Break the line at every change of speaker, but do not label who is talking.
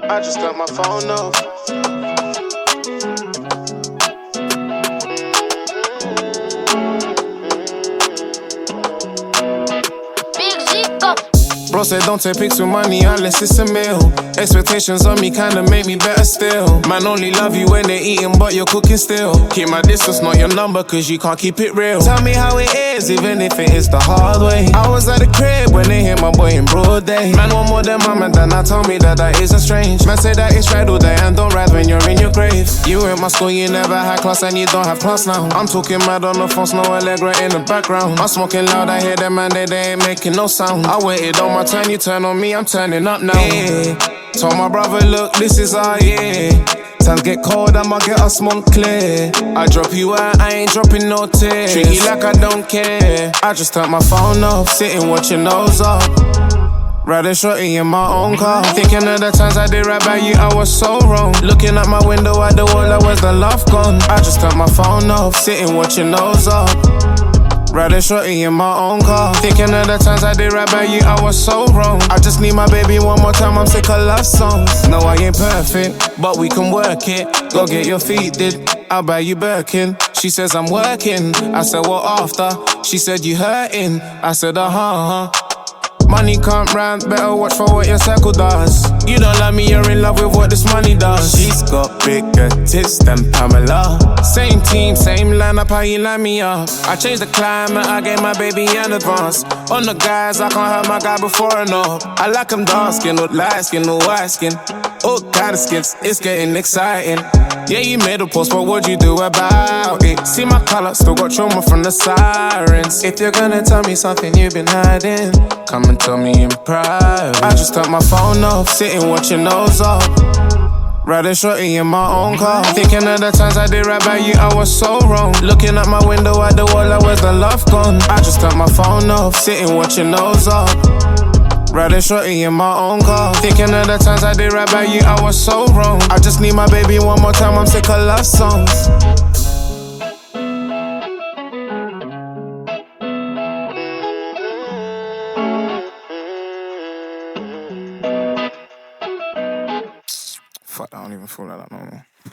I just got my phone off. Bro said don't take pics with money unless it's a meal. Expectations on me kinda make me better still. Man only love you when they're eating but you're cooking still. Keep my distance, not your number, cause you can't keep it real. Tell me how it is, even if it is the hard way. I was at the crib when they hit my boy in broad day. Man want more than mom and dad, now tell me that isn't strange. Man say that it's right all day and don't ride when you're in your grave. You in my school, you never had class and you don't have class now. I'm talking mad on the phone, no Allegra in the background. I'm smoking loud, I hear them man, they ain't making no sound. I waited on my turn, you turn on me, I'm turning up now. Yeah. Told my brother, look, this is our year. Times get cold, I'ma get us Montclair. I drop you out, I ain't dropping no tears. Treat you like I don't care. I just turned my phone off, sitting watching nose up. Riding shorty in my own car. Thinking of the times I did right by you, I was so wrong. Looking at my window at the wall, I was the love gone. I just turned my phone off, sitting watching nose up. Riding shorty in my own car. Thinking of the times I did right by you, I was so wrong. I just need my baby one more time, I'm sick of love songs. No, I ain't perfect, but we can work it. Go get your feet did, I'll buy you Birkin. She says I'm working, I said what after? She said you hurting, I said uh-huh. Money can't round, better watch for what your circle does. You don't love me, you're in love with what this money does. She's got bigger tits than Pamela. Same team, same lineup, how you line me up. I changed the climate, I gave my baby an advance. On the guys, I can't hurt my guy before I know. I like him dark skin, with light skin, with white skin. All kind of skits, it's getting exciting. Yeah, you made a post, but what'd you do about it? See my color, still got trauma from the sirens. If you're gonna tell me something you've been hiding, come and tell me in private. I just turned my phone off, sitting watching nose up. Riding shorty in my own car. Thinking of the times I did right by you, I was so wrong. Looking at my window at the wall, I was the love gone. I just turned my phone off, sitting watching nose up. Riding shorty in my own car. Thinking of the times I did right by you, I was so wrong. I just need my baby one more time, I'm sick of love songs. Fuck, I don't even feel like that no more.